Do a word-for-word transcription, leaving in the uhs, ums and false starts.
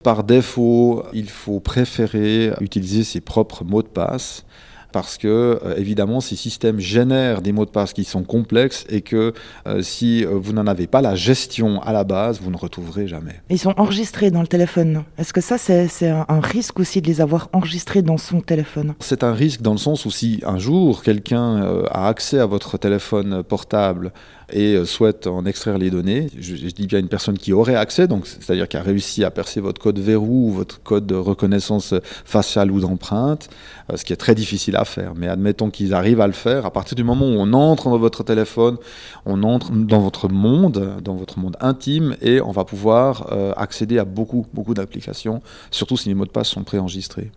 Par défaut, il faut préférer utiliser ses propres mots de passe parce que, euh, évidemment, ces systèmes génèrent des mots de passe qui sont complexes et que euh, si euh, vous n'en avez pas la gestion à la base, vous ne retrouverez jamais. Ils sont enregistrés dans le téléphone. Est-ce que ça, c'est, c'est un, un risque aussi de les avoir enregistrés dans son téléphone? C'est un risque dans le sens où si un jour quelqu'un euh, a accès à votre téléphone portable et euh, souhaite en extraire les données, je, je dis bien une personne qui aurait accès, donc c'est-à-dire qui a réussi à percer votre code verrou ou votre code de reconnaissance faciale ou d'empreinte, euh, ce qui est très difficile à faire. Mais admettons qu'ils arrivent à le faire, à partir du moment où on entre dans votre téléphone, on entre dans votre monde, dans votre monde intime, et on va pouvoir euh, accéder à beaucoup, beaucoup d'applications, surtout si les mots de passe sont préenregistrés.